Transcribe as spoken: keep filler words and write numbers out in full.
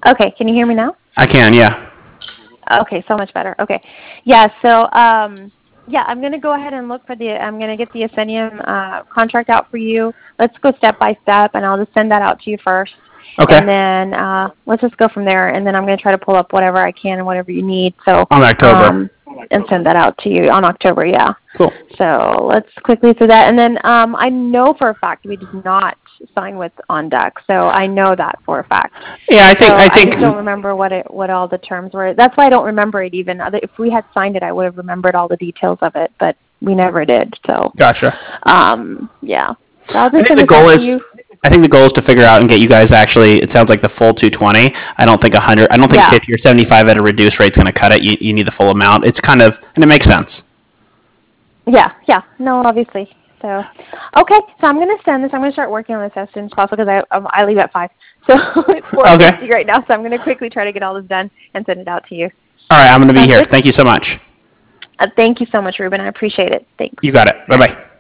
Okay, can you hear me now? I can, yeah. Okay, so much better. Okay. Yeah, so, um, yeah, I'm going to go ahead and look for the, I'm going to get the Ascenium uh, contract out for you. Let's go step by step, and I'll just send that out to you first. Okay. And then uh, let's just go from there, and then I'm going to try to pull up whatever I can and whatever you need. So On October. Um, and send that out to you on October, yeah. Cool. So let's quickly do that. And then um, I know for a fact we did not sign with On Deck, so I know that for a fact. Yeah, I think so I think. I just don't remember what it what all the terms were. That's why I don't remember it even. If we had signed it, I would have remembered all the details of it, but we never did. So. Gotcha. Um. Yeah. So I'll I just think send the this out goal to is. you. I think the goal is to figure out and get you guys actually. It sounds like the full two twenty. I don't think one hundred. I don't think Yeah. fifty or seventy-five at a reduced rate is going to cut it. You you need the full amount. It's kind of and it makes sense. Yeah. Yeah. No, obviously. So, okay. So I'm going to send this. I'm going to start working on this as soon as possible because I um, I leave at five. So it's four fifty Okay. right now. So I'm going to quickly try to get all this done and send it out to you. All right, I'm going to be Sounds here. good? Thank you so much. Uh, thank you so much, Ruben. I appreciate it. Thanks. You got it. Bye bye.